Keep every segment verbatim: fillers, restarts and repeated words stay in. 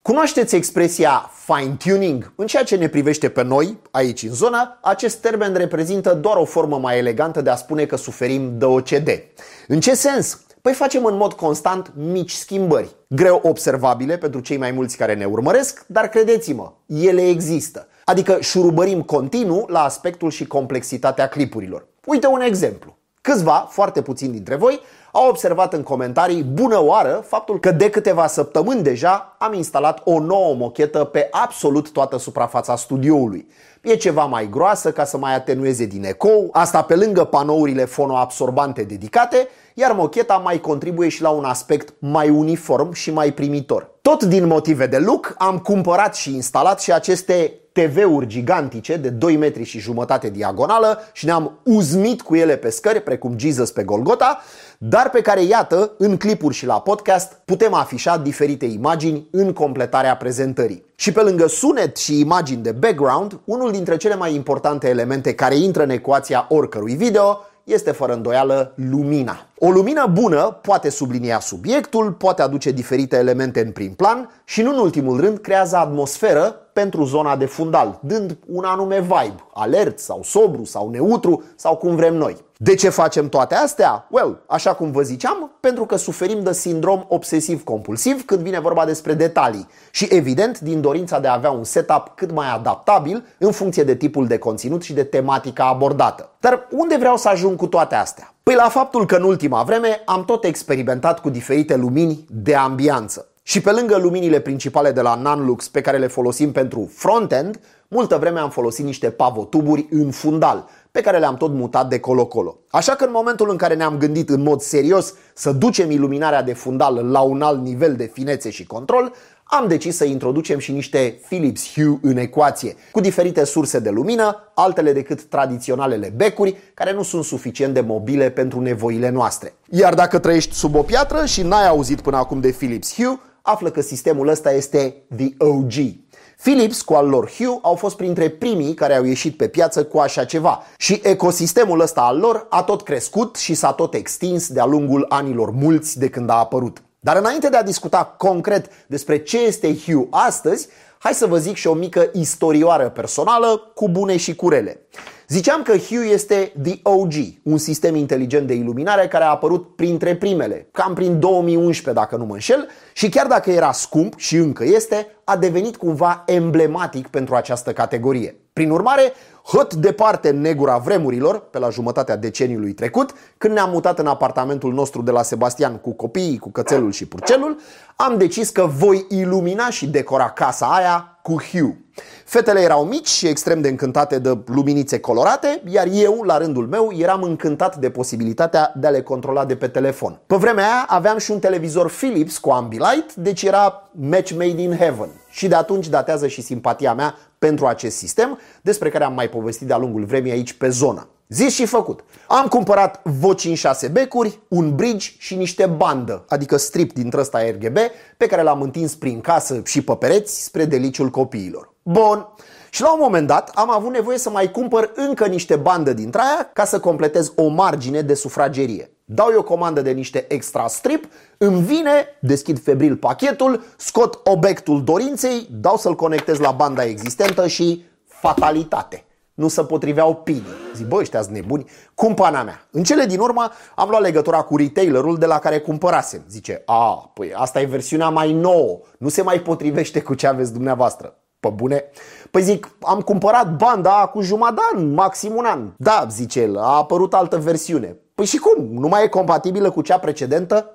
Cunoașteți expresia fine-tuning? În ceea ce ne privește pe noi, aici în zonă, acest termen reprezintă doar o formă mai elegantă de a spune că suferim de O C D. În ce sens? Păi facem în mod constant mici schimbări, greu observabile pentru cei mai mulți care ne urmăresc, dar credeți-mă, ele există. Adică șurubărim continuu la aspectul și complexitatea clipurilor. Uite un exemplu. Câțiva, foarte puțini dintre voi, au observat în comentarii bună oară faptul că de câteva săptămâni deja am instalat o nouă mochetă pe absolut toată suprafața studioului. E ceva mai groasă ca să mai atenueze din ecou, asta pe lângă panourile fonoabsorbante dedicate, iar mocheta mai contribuie și la un aspect mai uniform și mai primitor. Tot din motive de look am cumpărat și instalat și aceste T V-uri gigantice de doi metri și jumătate diagonală și ne-am uzmit cu ele pe scări, precum Jesus pe Golgota, dar pe care, iată, în clipuri și la podcast putem afișa diferite imagini în completarea prezentării. Și pe lângă sunet și imagini de background, unul dintre cele mai importante elemente care intră în ecuația oricărui video este fără îndoială lumina. O lumină bună poate sublinia subiectul, poate aduce diferite elemente în prim plan și, nu în ultimul rând, creează atmosferă pentru zona de fundal, dând un anume vibe, alert sau sobru sau neutru sau cum vrem noi. De ce facem toate astea? Well, așa cum vă ziceam, pentru că suferim de sindrom obsesiv-compulsiv când vine vorba despre detalii și, evident, din dorința de a avea un setup cât mai adaptabil în funcție de tipul de conținut și de tematica abordată. Dar unde vreau să ajung cu toate astea? Păi la faptul că în ultima vreme am tot experimentat cu diferite lumini de ambianță. Și pe lângă luminile principale de la Nanlux pe care le folosim pentru front-end, multă vreme am folosit niște pavotuburi în fundal, pe care le-am tot mutat de colo-colo. Așa că în momentul în care ne-am gândit în mod serios să ducem iluminarea de fundal la un alt nivel de finețe și control, am decis să introducem și niște Philips Hue în ecuație, cu diferite surse de lumină, altele decât tradiționalele becuri, care nu sunt suficient de mobile pentru nevoile noastre. Iar dacă trăiești sub o piatră și n-ai auzit până acum de Philips Hue, află că sistemul ăsta este the O G. Philips, cu al lor Hue, au fost printre primii care au ieșit pe piață cu așa ceva și ecosistemul ăsta al lor a tot crescut și s-a tot extins de-a lungul anilor mulți de când a apărut. Dar înainte de a discuta concret despre ce este Hue astăzi, hai să vă zic și o mică istorioară personală cu bune și cu rele. Ziceam că Hue este the O G, un sistem inteligent de iluminare care a apărut printre primele, cam prin două mii unsprezece dacă nu mă înșel, și chiar dacă era scump și încă este, a devenit cumva emblematic pentru această categorie. Prin urmare, hăt departe în negura vremurilor, pe la jumătatea deceniului trecut, când ne-am mutat în apartamentul nostru de la Sebastian cu copiii, cu cățelul și purcelul, am decis că voi ilumina și decora casa aia cu Hue. Fetele erau mici și extrem de încântate de luminițe colorate, iar eu, la rândul meu, eram încântat de posibilitatea de a le controla de pe telefon. Pe vremea aia aveam și un televizor Philips cu Ambilight, deci era match made in heaven. Și de atunci datează și simpatia mea pentru acest sistem, despre care am mai povestit de-a lungul vremii aici pe zonă. Zis și făcut. Am cumpărat voci în șase becuri, un bridge și niște bandă, adică strip dintre ăsta R G B, pe care l-am întins prin casă și pe pereți spre deliciul copiilor. Bun. Și la un moment dat am avut nevoie să mai cumpăr încă niște bandă dintre aia ca să completez o margine de sufragerie. Dau eu comandă de niște extra strip, îmi vine, deschid febril pachetul, scot obiectul dorinței, dau să-l conectez la banda existentă și fatalitate. Nu se potriveau pinii. Zic, bă, ăștia-s nebuni, cum pana mea. În cele din urmă am luat legătura cu retailerul de la care cumpărasem. Zice, a, păi asta e versiunea mai nouă, nu se mai potrivește cu ce aveți dumneavoastră. Pă bune? Păi zic, am cumpărat banda cu jumătate de an, maxim un an. Da, zice el, a apărut altă versiune. Păi și cum? Nu mai e compatibilă cu cea precedentă?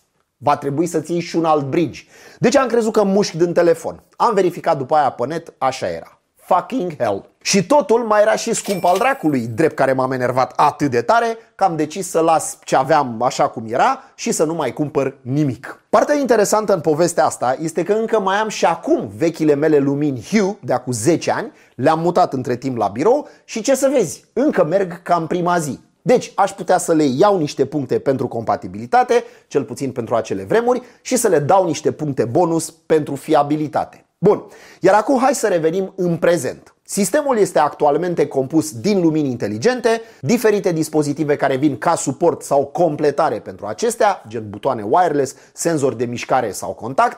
Va trebui să ții și un alt bridge. Deci am crezut că mușc din telefon. Am verificat după aia pe net, așa era. Fucking hell. Și totul mai era și scump al dracului, drept care m-am enervat atât de tare că am decis să las ce aveam așa cum era și să nu mai cumpăr nimic. Partea interesantă în povestea asta este că încă mai am și acum vechile mele lumini Hue de acum zece ani, le-am mutat între timp la birou și ce să vezi, încă merg ca în prima zi. Deci aș putea să le iau niște puncte pentru compatibilitate, cel puțin pentru acele vremuri, și să le dau niște puncte bonus pentru fiabilitate. Bun, iar acum hai să revenim în prezent. Sistemul este actualmente compus din lumini inteligente, diferite dispozitive care vin ca suport sau completare pentru acestea, gen butoane wireless, senzori de mișcare sau contact,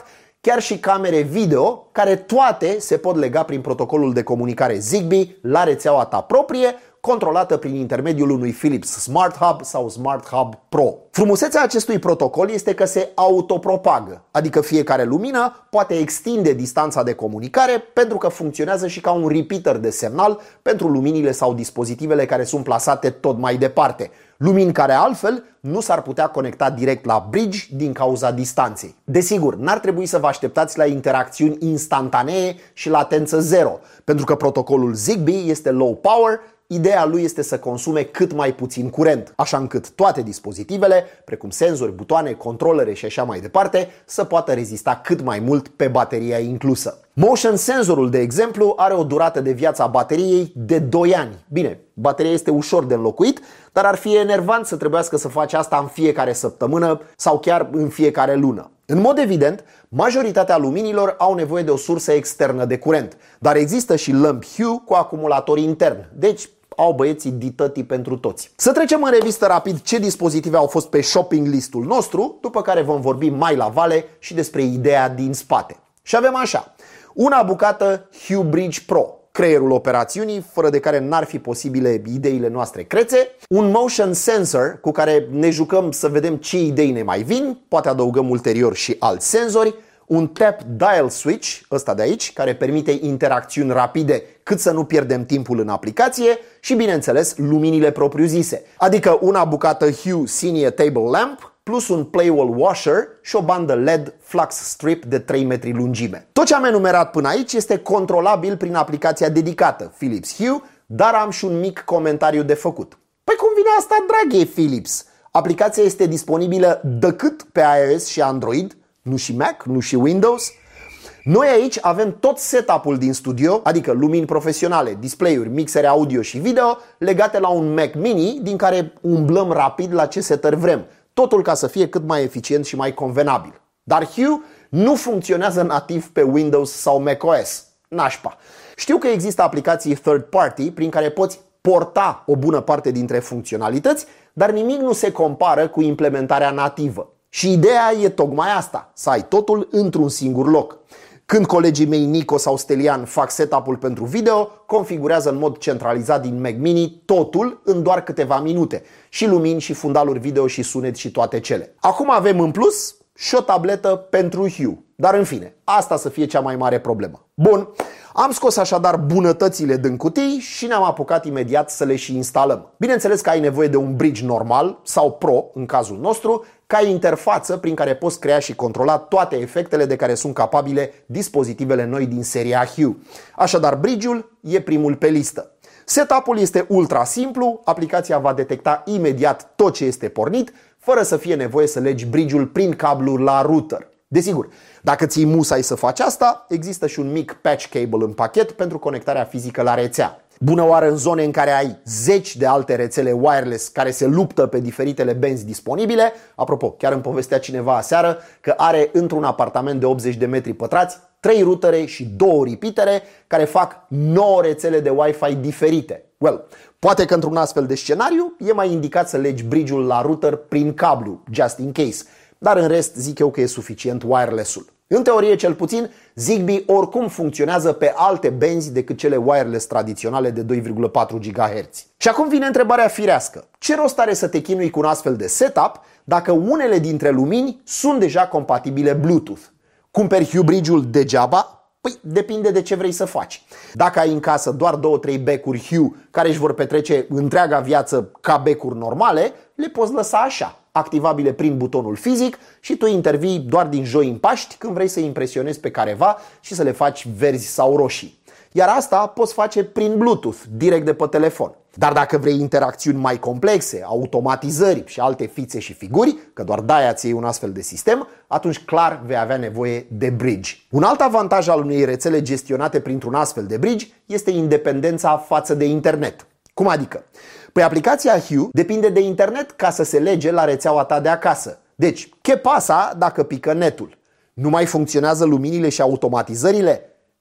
chiar și camere video, care toate se pot lega prin protocolul de comunicare Zigbee la rețeaua ta proprie, controlată prin intermediul unui Philips Smart Hub sau Smart Hub Pro. Frumusețea acestui protocol este că se autopropagă, adică fiecare lumină poate extinde distanța de comunicare pentru că funcționează și ca un repeater de semnal pentru luminile sau dispozitivele care sunt plasate tot mai departe, lumini care altfel nu s-ar putea conecta direct la bridge din cauza distanței. Desigur, n-ar trebui să vă așteptați la interacțiuni instantanee și latență zero, pentru că protocolul Zigbee este low power. Ideea lui este să consume cât mai puțin curent, așa încât toate dispozitivele, precum senzori, butoane, controlere și așa mai departe, să poată rezista cât mai mult pe bateria inclusă. Motion senzorul, de exemplu, are o durată de viață a bateriei de doi ani. Bine, bateria este ușor de înlocuit, dar ar fi enervant să trebuiască să faci asta în fiecare săptămână sau chiar în fiecare lună. În mod evident, majoritatea luminilor au nevoie de o sursă externă de curent, dar există și lămpi Hue cu acumulator intern, deci au băieții ditătii pentru toți. Să trecem în revistă rapid ce dispozitive au fost pe shopping listul nostru, după care vom vorbi mai la vale și despre ideea din spate. Și avem așa: una bucată Hue Bridge Pro, creierul operațiunii, fără de care n-ar fi posibile ideile noastre crețe, un motion sensor cu care ne jucăm să vedem ce idei ne mai vin, poate adăugăm ulterior și alți senzori, un tap dial switch, ăsta de aici, care permite interacțiuni rapide cât să nu pierdem timpul în aplicație și, bineînțeles, luminile propriu-zise, adică una bucată Hue Senior Table Lamp plus un Playwall Washer și o bandă L E D Flux Strip de trei metri lungime. Tot ce am enumerat până aici este controlabil prin aplicația dedicată Philips Hue, dar am și un mic comentariu de făcut. Păi cum vine asta, draghe Philips? Aplicația este disponibilă decât pe iOS și Android, nu și Mac, nu și Windows. Noi aici avem tot setup-ul din studio, adică lumini profesionale, display-uri, mixere audio și video, legate la un Mac Mini din care umblăm rapid la ce setări vrem. Totul ca să fie cât mai eficient și mai convenabil. Dar Hue nu funcționează nativ pe Windows sau macOS. Nașpa. Știu că există aplicații third party prin care poți porta o bună parte dintre funcționalități, dar nimic nu se compară cu implementarea nativă. Și ideea e tocmai asta, să ai totul într-un singur loc. Când colegii mei Nico sau Stelian fac setup-ul pentru video, configurează în mod centralizat din Mac Mini totul în doar câteva minute. Și lumini, și fundaluri video, și sunet și toate cele. Acum avem în plus și o tabletă pentru Hue. Dar în fine, asta să fie cea mai mare problemă. Bun, am scos așadar bunătățile din cutii și ne-am apucat imediat să le și instalăm. Bineînțeles că ai nevoie de un bridge normal sau Pro, în cazul nostru, ca interfață prin care poți crea și controla toate efectele de care sunt capabile dispozitivele noi din seria Hue. Așadar, bridge-ul e primul pe listă. Setup-ul este ultra simplu, aplicația va detecta imediat tot ce este pornit, fără să fie nevoie să legi bridge-ul prin cabluri la router. Desigur, dacă ți-i musai să faci asta, există și un mic patch cable în pachet pentru conectarea fizică la rețea. Bună oară în zone în care ai zeci de alte rețele wireless care se luptă pe diferitele benzi disponibile. Apropo, chiar îmi povestea cineva aseară că are într-un apartament de optzeci de metri pătrați trei rutere și două repeatere care fac nouă rețele de Wi-Fi diferite. Well, poate că într-un astfel de scenariu e mai indicat să legi bridge-ul la router prin cablu, just in case. Dar în rest zic eu că e suficient wireless-ul. În teorie cel puțin, Zigbee oricum funcționează pe alte benzi decât cele wireless tradiționale de doi virgulă patru gigahertz. Și acum vine întrebarea firească. Ce rost are să te chinui cu un astfel de setup dacă unele dintre lumini sunt deja compatibile Bluetooth? Cumperi Hue Bridge-ul degeaba? Păi depinde de ce vrei să faci. Dacă ai în casă doar două trei becuri Hue care își vor petrece întreaga viață ca becuri normale, le poți lăsa așa, activabile prin butonul fizic, și tu intervii doar din joi în Paști când vrei să impresionezi pe careva și să le faci verzi sau roșii. Iar asta poți face prin Bluetooth, direct de pe telefon. Dar dacă vrei interacțiuni mai complexe, automatizări și alte fițe și figuri, că doar de-aia ți iei un astfel de sistem, atunci clar vei avea nevoie de bridge. Un alt avantaj al unei rețele gestionate printr-un astfel de bridge este independența față de internet. Cum adică? Păi aplicația Hue depinde de internet ca să se lege la rețeaua ta de acasă. Deci, ce pasa dacă pică netul? Nu mai funcționează luminile și automatizările?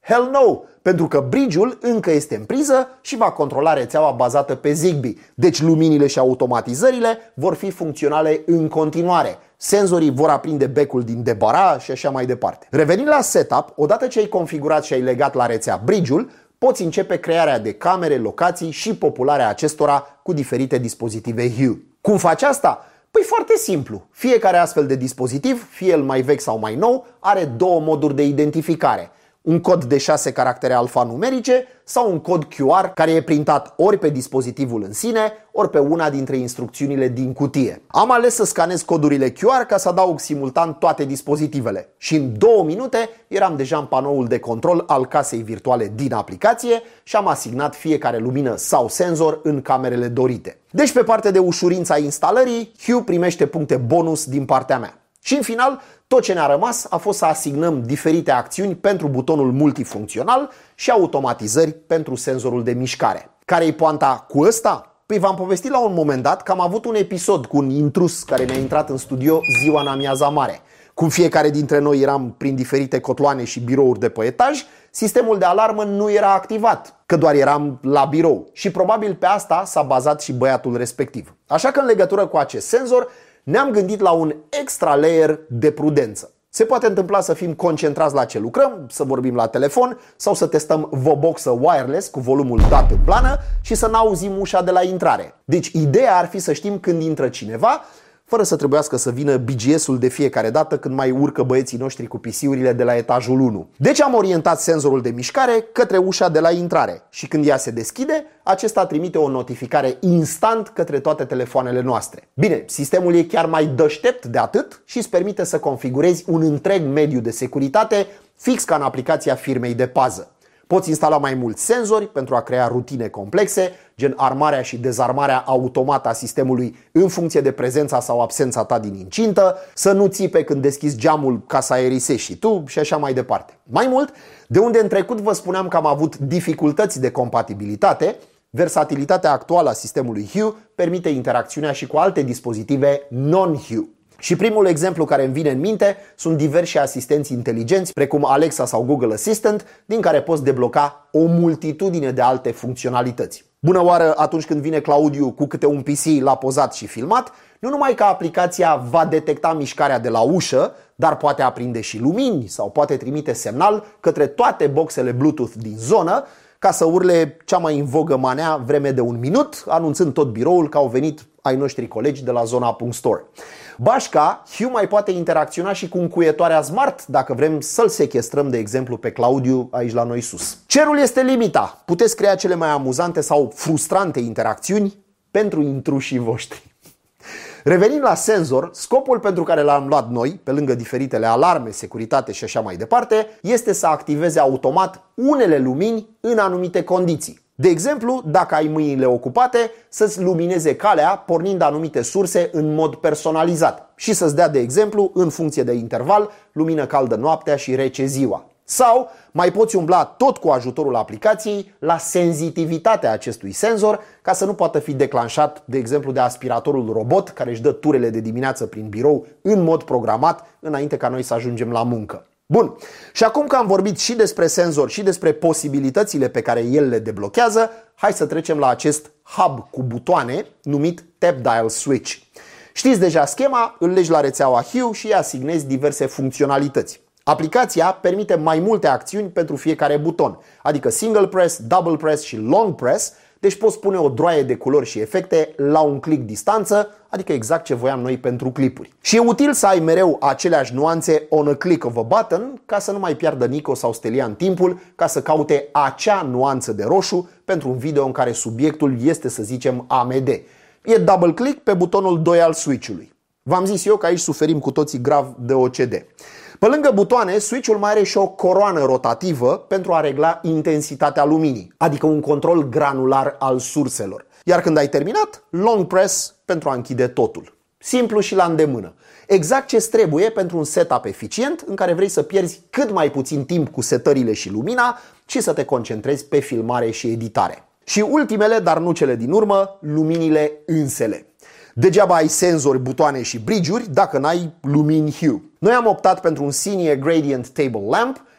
Hell no, pentru că bridge-ul încă este în priză și va controla rețeaua bazată pe Zigbee. Deci luminile și automatizările vor fi funcționale în continuare. Senzorii vor aprinde becul din debara și așa mai departe. Revenind la setup, odată ce ai configurat și ai legat la rețea bridge-ul, poți începe crearea de camere, locații și popularea acestora cu diferite dispozitive Hue. Cum faci asta? Păi foarte simplu. Fiecare astfel de dispozitiv, fie el mai vechi sau mai nou, are două moduri de identificare. Un cod de șase caractere alfanumerice sau un cod Q R care e printat ori pe dispozitivul în sine, ori pe una dintre instrucțiunile din cutie. Am ales să scanez codurile Q R ca să adaug simultan toate dispozitivele și în două minute eram deja în panoul de control al casei virtuale din aplicație și am asignat fiecare lumină sau senzor în camerele dorite. Deci pe partea de ușurința instalării, Hue primește puncte bonus din partea mea. Și în final, tot ce ne-a rămas a fost să asignăm diferite acțiuni pentru butonul multifuncțional și automatizări pentru senzorul de mișcare. Care-i poanta cu ăsta? Păi v-am povestit la un moment dat că am avut un episod cu un intrus care ne-a intrat în studio ziua în amiaza mare. Cum fiecare dintre noi eram prin diferite cotloane și birouri de pe etaj, sistemul de alarmă nu era activat, că doar eram la birou și probabil pe asta s-a bazat și băiatul respectiv. Așa că în legătură cu acest senzor, ne-am gândit la un extra layer de prudență. Se poate întâmpla să fim concentrați la ce lucrăm, să vorbim la telefon sau să testăm Voboxă wireless cu volumul dat în plană și să n-auzim ușa de la intrare. Deci ideea ar fi să știm când intră cineva, fără să trebuiască să vină B G S-ul de fiecare dată când mai urcă băieții noștri cu P C-urile de la etajul unu. Deci am orientat senzorul de mișcare către ușa de la intrare și când ea se deschide, acesta trimite o notificare instant către toate telefoanele noastre. Bine, sistemul e chiar mai deștept de atât și îți permite să configurezi un întreg mediu de securitate fix ca în aplicația firmei de pază. Poți instala mai mulți senzori pentru a crea rutine complexe, gen armarea și dezarmarea automată a sistemului în funcție de prezența sau absența ta din incintă, să nu țipe când deschizi geamul ca să aerisești și tu și așa mai departe. Mai mult, de unde în trecut vă spuneam că am avut dificultăți de compatibilitate, versatilitatea actuală a sistemului Hue permite interacțiunea și cu alte dispozitive non-Hue. Și primul exemplu care îmi vine în minte sunt diversi asistenți inteligenți, precum Alexa sau Google Assistant, din care poți debloca o multitudine de alte funcționalități. Bună oară atunci când vine Claudiu cu câte un P C la pozat și filmat, nu numai că aplicația va detecta mișcarea de la ușă, dar poate aprinde și lumini sau poate trimite semnal către toate boxele Bluetooth din zonă, ca să urle cea mai în vogă manea vreme de un minut, anunțând tot biroul că au venit ai noștri colegi de la zona.store. Bașca, Hue mai poate interacționa și cu încuietoarea smart dacă vrem să-l sechestrăm, de exemplu, pe Claudiu aici la noi sus. Cerul este limita. Puteți crea cele mai amuzante sau frustrante interacțiuni pentru intrușii voștri. Revenind la senzor, scopul pentru care l-am luat noi, pe lângă diferitele alarme, securitate și așa mai departe, este să activeze automat unele lumini în anumite condiții. De exemplu, dacă ai mâinile ocupate, să-ți lumineze calea pornind anumite surse în mod personalizat și să-ți dea, de exemplu, în funcție de interval, lumină caldă noaptea și rece ziua. Sau mai poți umbla tot cu ajutorul aplicației la senzitivitatea acestui senzor ca să nu poată fi declanșat, de exemplu, de aspiratorul robot care își dă turele de dimineață prin birou în mod programat înainte ca noi să ajungem la muncă. Bun, și acum că am vorbit și despre senzor și despre posibilitățile pe care el le deblochează, hai să trecem la acest hub cu butoane numit Tap Dial Switch. Știți deja schema, îl legi la rețeaua Hue și îi asignezi diverse funcționalități. Aplicația permite mai multe acțiuni pentru fiecare buton, adică single press, double press și long press, deci poți pune o droaie de culori și efecte la un click distanță, adică exact ce voiam noi pentru clipuri. Și e util să ai mereu aceleași nuanțe on a click of a button, ca să nu mai piardă Nico sau Stelian timpul ca să caute acea nuanță de roșu pentru un video în care subiectul este, să zicem, A M D. E double click pe butonul doi al switch-ului. V-am zis eu că aici suferim cu toții grav de O C D. Pe lângă butoane, switch-ul mai are și o coroană rotativă pentru a regla intensitatea luminii, adică un control granular al surselor. Iar când ai terminat, long press pentru a închide totul. Simplu și la îndemână. Exact ce-ți trebuie pentru un setup eficient în care vrei să pierzi cât mai puțin timp cu setările și lumina și să te concentrezi pe filmare și editare. Și ultimele, dar nu cele din urmă, luminile însele. Degeaba ai senzori, butoane și bridge-uri dacă n-ai lumini Hue. Noi am optat pentru un Cinia Gradient Table Lamp,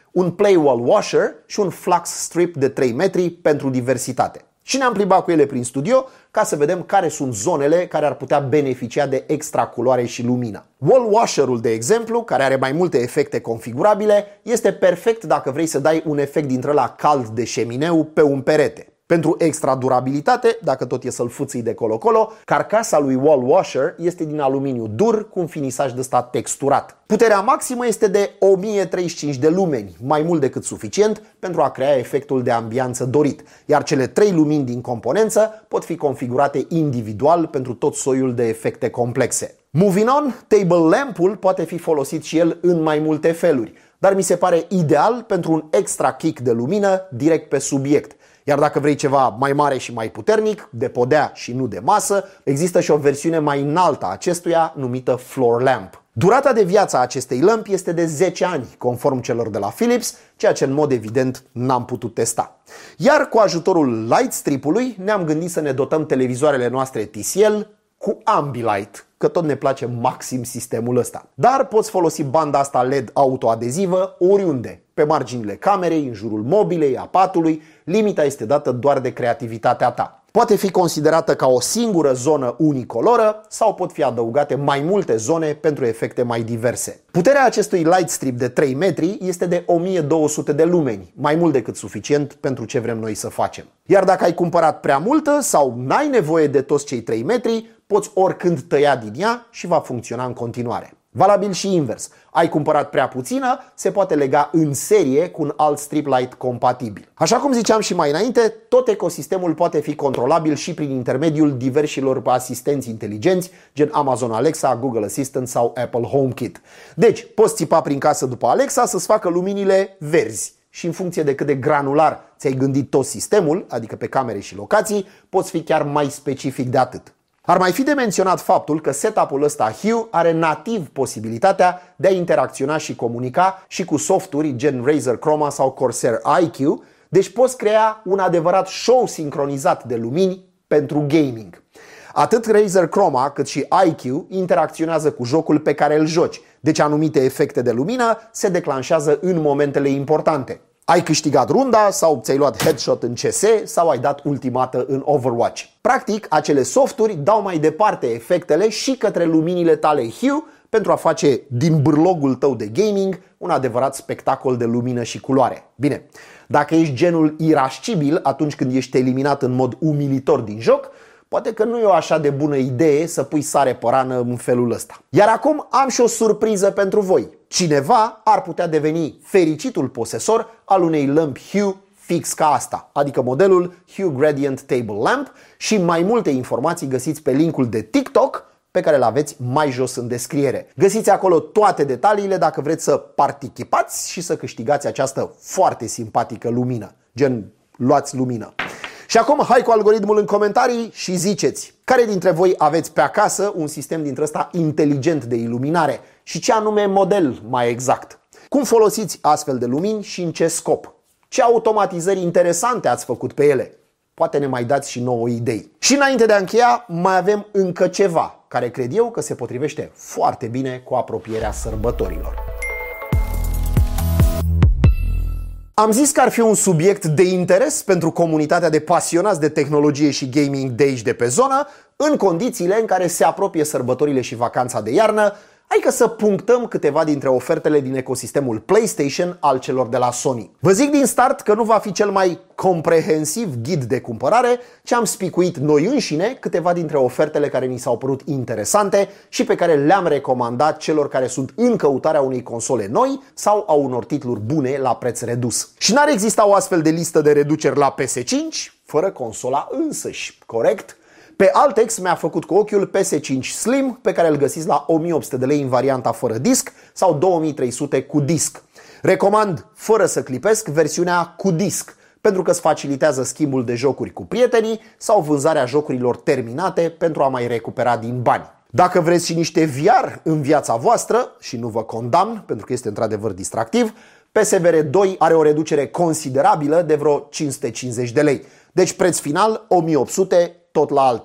un play wall washer și un flux strip de trei metri pentru diversitate. Și ne-am plimbat cu ele prin studio ca să vedem care sunt zonele care ar putea beneficia de extra culoare și lumină. Wall washer-ul, de exemplu, care are mai multe efecte configurabile, este perfect dacă vrei să dai un efect dintre ăla cald de șemineu pe un perete. Pentru extra durabilitate, dacă tot e să-l fuții de colo-colo, carcasa lui wall washer este din aluminiu dur cu un finisaj de ăsta texturat. Puterea maximă este de o mie treizeci și cinci de lumeni, mai mult decât suficient pentru a crea efectul de ambianță dorit, iar cele trei lumini din componență pot fi configurate individual pentru tot soiul de efecte complexe. Moving on, table lamp-ul poate fi folosit și el în mai multe feluri, dar mi se pare ideal pentru un extra kick de lumină direct pe subiect. Iar dacă vrei ceva mai mare și mai puternic, de podea și nu de masă, există și o versiune mai înaltă a acestuia numită floor lamp. Durata de viață a acestei lămpi este de zece ani, conform celor de la Philips, ceea ce în mod evident n-am putut testa. Iar cu ajutorul light strip-ului ne-am gândit să ne dotăm televizoarele noastre T C L cu Ambilight, că tot ne place maxim sistemul ăsta. Dar poți folosi banda asta L E D autoadezivă oriunde, pe marginile camerei, în jurul mobilei, a patului, limita este dată doar de creativitatea ta. Poate fi considerată ca o singură zonă unicoloră sau pot fi adăugate mai multe zone pentru efecte mai diverse. Puterea acestui light strip de trei metri este de o mie două sute de lumeni, mai mult decât suficient pentru ce vrem noi să facem. Iar dacă ai cumpărat prea multă sau n-ai nevoie de toți cei trei metri, poți oricând tăia din ea și va funcționa în continuare. Valabil și invers. Ai cumpărat prea puțină, se poate lega în serie cu un alt strip light compatibil. Așa cum ziceam și mai înainte, tot ecosistemul poate fi controlabil și prin intermediul diversilor asistenți inteligenți, gen Amazon Alexa, Google Assistant sau Apple HomeKit. Deci, poți țipa prin casă după Alexa să-ți facă luminile verzi. Și în funcție de cât de granular ți-ai gândit tot sistemul, adică pe camere și locații, poți fi chiar mai specific de atât. Ar mai fi de menționat faptul că setup-ul ăsta Hue are nativ posibilitatea de a interacționa și comunica și cu softuri gen Razer Chroma sau Corsair I Q, deci poți crea un adevărat show sincronizat de lumini pentru gaming. Atât Razer Chroma cât și I Q interacționează cu jocul pe care îl joci, deci anumite efecte de lumină se declanșează în momentele importante. Ai câștigat runda sau ți-ai luat headshot în C S sau ai dat ultimată în Overwatch. Practic, acele softuri dau mai departe efectele și către luminile tale Hue pentru a face din bârlogul tău de gaming un adevărat spectacol de lumină și culoare. Bine, dacă ești genul irascibil atunci când ești eliminat în mod umilitor din joc, poate că nu e o așa de bună idee să pui sare pe rană în felul ăsta. Iar acum am și o surpriză pentru voi. Cineva ar putea deveni fericitul posesor al unei lămpi Hue fix ca asta, adică modelul Hue Gradient Table Lamp, și mai multe informații găsiți pe linkul de TikTok pe care îl aveți mai jos în descriere. Găsiți acolo toate detaliile dacă vreți să participați și să câștigați această foarte simpatică lumină. Gen, luați lumină. Și acum hai cu algoritmul în comentarii și ziceți care dintre voi aveți pe acasă un sistem dintre ăsta inteligent de iluminare și ce anume model mai exact. Cum folosiți astfel de lumini și în ce scop? Ce automatizări interesante ați făcut pe ele? Poate ne mai dați și nouă idei. Și înainte de a încheia, mai avem încă ceva care cred eu că se potrivește foarte bine cu apropierea sărbătorilor. Am zis că ar fi un subiect de interes pentru comunitatea de pasionați de tehnologie și gaming de aici de pe zonă, în condițiile în care se apropie sărbătorile și vacanța de iarnă, adică să punctăm câteva dintre ofertele din ecosistemul PlayStation al celor de la Sony. Vă zic din start că nu va fi cel mai comprehensiv ghid de cumpărare, ci am spicuit noi înșine câteva dintre ofertele care ni s-au părut interesante și pe care le-am recomandat celor care sunt în căutarea unei console noi sau a unor titluri bune la preț redus. Și n-ar exista o astfel de listă de reduceri la P S cinci fără consola însăși, corect? Pe Altex mi-a făcut cu ochiul P S cinci Slim, pe care îl găsiți la o mie opt sute de lei în varianta fără disc sau două mii trei sute cu disc. Recomand, fără să clipesc, versiunea cu disc, pentru că îți facilitează schimbul de jocuri cu prietenii sau vânzarea jocurilor terminate pentru a mai recupera din bani. Dacă vreți și niște V R în viața voastră, și nu vă condamn, pentru că este într-adevăr distractiv, P S V R doi are o reducere considerabilă de vreo cinci sute cincizeci de lei. Deci preț final o mie opt sute tot la Altex.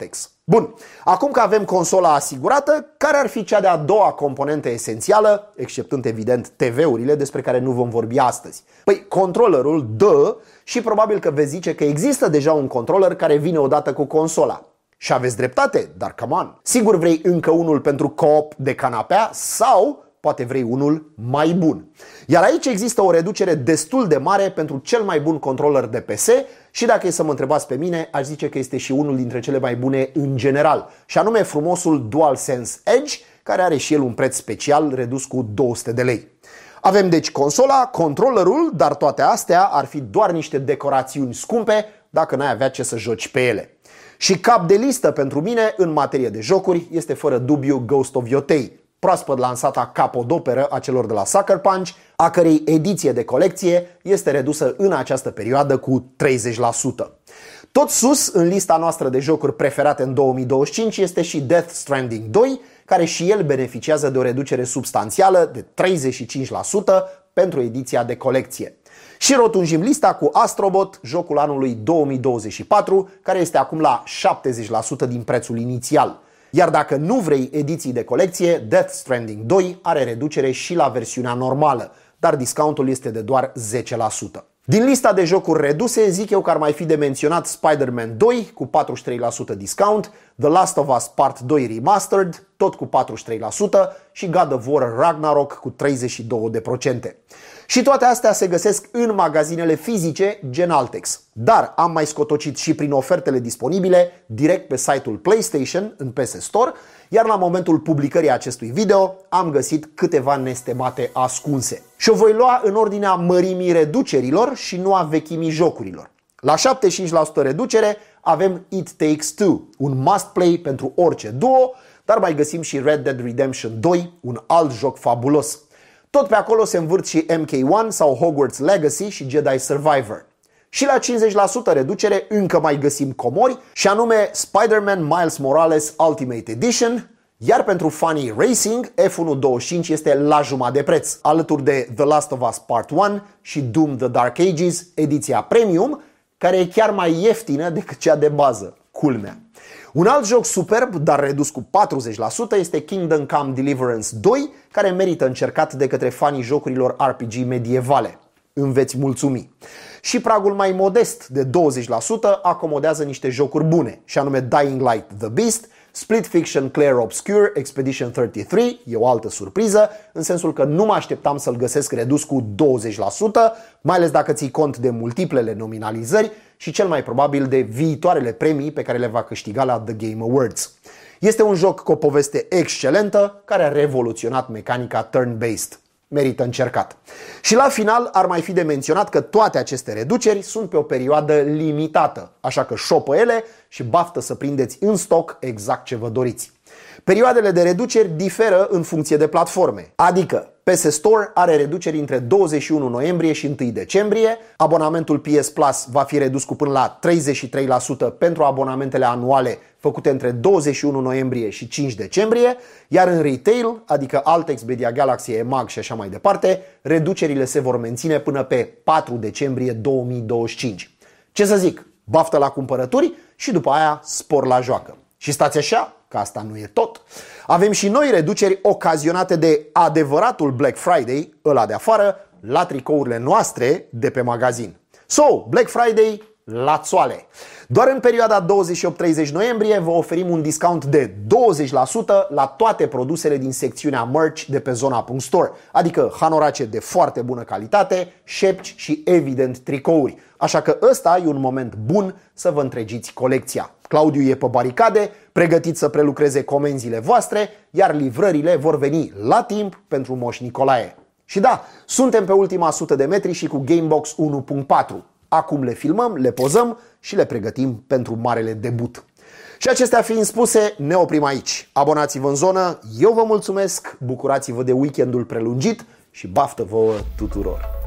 Bun, acum că avem consola asigurată, care ar fi cea de-a doua componentă esențială, exceptând evident T V-urile despre care nu vom vorbi astăzi? Păi controllerul dă și probabil că veți zice că există deja un controller care vine odată cu consola. Și aveți dreptate, dar come on. Sigur vrei încă unul pentru co-op de canapea sau poate vrei unul mai bun. Iar aici există o reducere destul de mare pentru cel mai bun controller de P C și dacă e să mă întrebați pe mine, aș zice că este și unul dintre cele mai bune în general, și anume frumosul DualSense Edge, care are și el un preț special redus cu două sute de lei. Avem deci consola, controllerul, dar toate astea ar fi doar niște decorațiuni scumpe dacă n-ai avea ce să joci pe ele. Și cap de listă pentru mine în materie de jocuri este fără dubiu Ghost of Yotei, proaspăt lansata capodoperă a celor de la Sucker Punch, a cărei ediție de colecție este redusă în această perioadă cu treizeci la sută. Tot sus, în lista noastră de jocuri preferate în două mii douăzeci și cinci, este și Death Stranding doi, care și el beneficiază de o reducere substanțială de treizeci și cinci la sută pentru ediția de colecție. Și rotunjim lista cu Astrobot, jocul anului două mii douăzeci și patru, care este acum la șaptezeci la sută din prețul inițial. Iar dacă nu vrei ediții de colecție, Death Stranding doi are reducere și la versiunea normală, dar discountul este de doar zece la sută. Din lista de jocuri reduse, zic eu că ar mai fi de menționat Spider-Man doi cu patruzeci și trei la sută discount, The Last of Us Part doi Remastered, tot cu patruzeci și trei la sută și God of War Ragnarok cu treizeci și două la sută. Și toate astea se găsesc în magazinele fizice gen Altex. Dar am mai scotocit și prin ofertele disponibile direct pe site-ul PlayStation în P S Store, iar la momentul publicării acestui video am găsit câteva nestemate ascunse. Și o voi lua în ordinea mărimii reducerilor și nu a vechimii jocurilor. La șaptezeci și cinci la sută reducere avem It Takes Two, un must-play pentru orice duo, dar mai găsim și Red Dead Redemption doi, un alt joc fabulos. Tot pe acolo se învârt și M K unu sau Hogwarts Legacy și Jedi Survivor. Și la cincizeci la sută reducere încă mai găsim comori, și anume Spider-Man Miles Morales Ultimate Edition, iar pentru fanii racing, F unu douăzeci și cinci este la jumătate de preț, alături de The Last of Us Part unu și Doom The Dark Ages, ediția premium, care e chiar mai ieftină decât cea de bază, culmea. Un alt joc superb, dar redus cu patruzeci la sută, este Kingdom Come Deliverance doi, care merită încercat de către fanii jocurilor R P G medievale. Îmi veți mulțumi. Și pragul mai modest de douăzeci la sută acomodează niște jocuri bune, și anume Dying Light The Beast, Split Fiction Clair Obscure Expedition treizeci și trei, e o altă surpriză, în sensul că nu mă așteptam să-l găsesc redus cu douăzeci la sută, mai ales dacă ții cont de multiplele nominalizări și cel mai probabil de viitoarele premii pe care le va câștiga la The Game Awards. Este un joc cu o poveste excelentă care a revoluționat mecanica turn-based. Merită încercat. Și la final ar mai fi de menționat că toate aceste reduceri sunt pe o perioadă limitată, așa că șopă ele și baftă să prindeți în stoc exact ce vă doriți. Perioadele de reduceri diferă în funcție de platforme, adică P S Store are reduceri între douăzeci și unu noiembrie și unu decembrie, abonamentul P S Plus va fi redus cu până la treizeci și trei la sută pentru abonamentele anuale făcute între douăzeci și unu noiembrie și cinci decembrie, iar în retail, adică Altex, Media Galaxy, E M A G și așa mai departe, reducerile se vor menține până pe patru decembrie două mii douăzeci și cinci. Ce să zic, baftă la cumpărături și după aia spor la joacă. Și stați așa, că asta nu e tot. Avem și noi reduceri ocazionate de adevăratul Black Friday, ăla de afară, la tricourile noastre de pe magazin. So, Black Friday la țoale. Doar în perioada douăzeci și opt treizeci noiembrie vă oferim un discount de douăzeci la sută la toate produsele din secțiunea merch de pe zona punct store, adică hanorace de foarte bună calitate, șepci și evident tricouri. Așa că ăsta e un moment bun să vă întregiți colecția. Claudiu e pe baricade, pregătit să prelucreze comenzile voastre, iar livrările vor veni la timp pentru Moș Nicolae. Și da, suntem pe ultima sută de metri și cu Gamebox unu punct patru. Acum le filmăm, le pozăm și le pregătim pentru marele debut. Și acestea fiind spuse, ne oprim aici. Abonați-vă în zonă, eu vă mulțumesc, bucurați-vă de weekendul prelungit și baftă vouă tuturor!